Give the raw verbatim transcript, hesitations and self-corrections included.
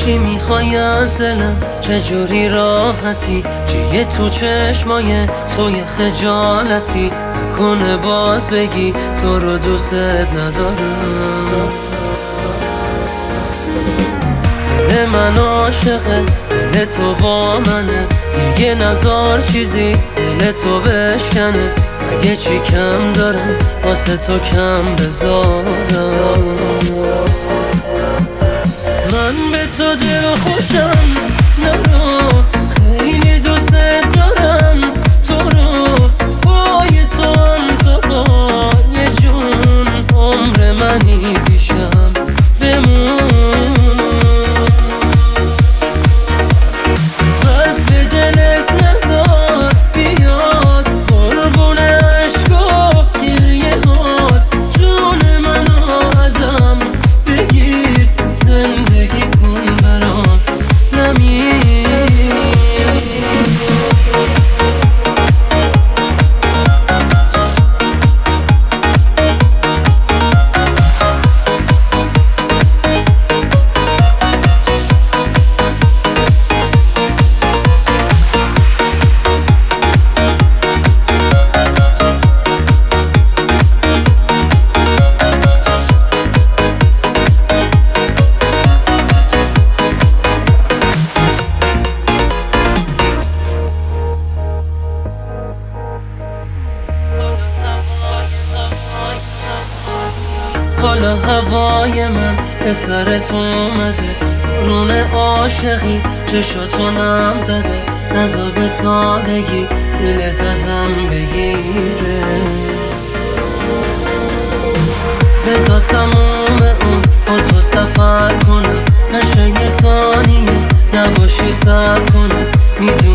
چی میخوای از دلم، چجوری راحتی، چیه تو چشمای توی خجالتی، نکنه باز بگی تو رو دوست ندارم. دل من عاشقه، دل تو با منه، دیگه نزار چیزی دل تو بشکنه. اگه چی کم دارم واسه تو کم بذارم. من به تو دل خوشم، نرو خیلی دوست دارم تو رو، پای تو هم تو پای جون، عمر منی پیشم بمون. قلب به دلت نزار بیاد، قربون عشقا گریه هات، جون منو ازم بگیر، زندگی کن برام نمیر. حالا هوای من به سرت اومده، رون عاشقی چشاتو نم زده، نزا به سادگی دلت ازم بگیره. بذار تموم اون با تو سفر کنم، نشه یه ثانیه نباشی سر کنم. میدونی